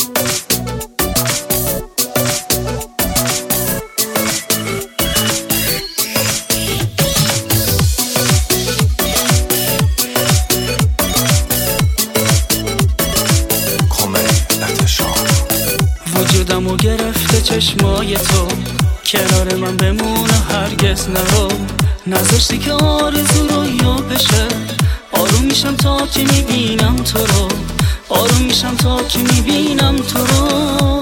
وجودمو گرفته چشمای تو، کنار من بمون و هرگز نرو. نذاشتی که آرزو رویا بشه، آروم میشم تا که میبینم تو رو، آروم میشم تا که میبینم تو رو.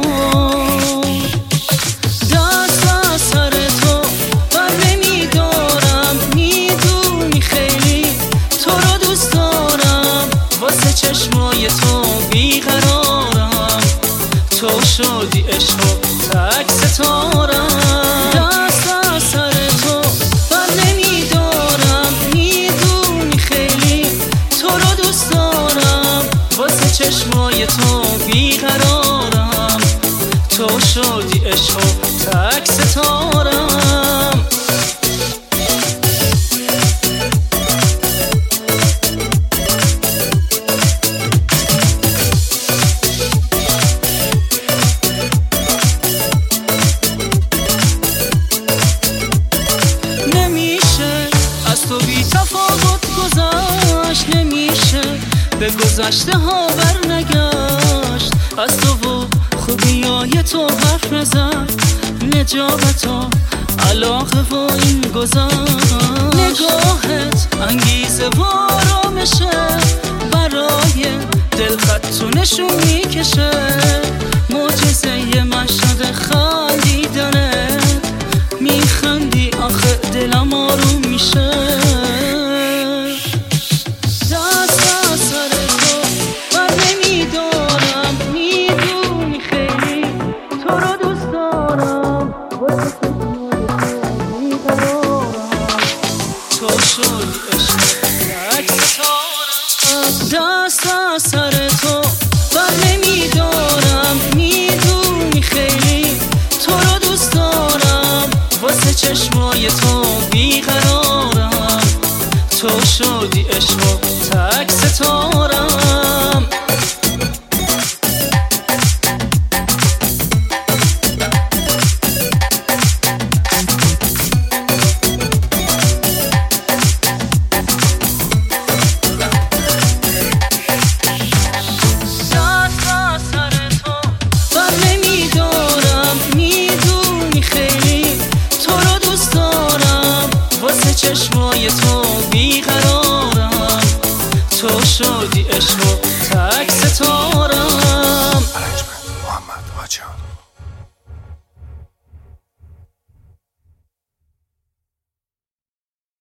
دست از سر تو بر نمیدارم، میدونی خیلی تو رو دوست دارم. واسه چشمای تو بیقرارم، تو شدی عشق و تک ستارم. دست از سر تو بر نمیدارم، میدونی خیلی تو رو دوست دارم. واسه چشمای تو بیقرارم، تو شدی عشق و تک ستارم. تو بی تفاوت گذشت، نمیشه به گذشته ها بر نگشت. از تو و خوبیای تو حرف نزد، نجابت و علاقه و این گذشت. نگاهت انگیزه و آرامشه، برای دل خط تو نشون میکشه. معجزه مشهد خندیدنه، میخندی آخه دلم آروم میشه. دست از سر تو بر نمیدارم، میدونی خیلی تو رو دوست دارم. واسه چشمای تو بیقرارم، تو شدی عشق تک ستارم. دست از سر تو بر نمیدارم، میدونی خیلی تو رو دوست دارم. واسه چشمای تو بیقرارم، تو شدی عشق و تک ستارم. چشمای تو بیقرارم، تو شدی عشق و تک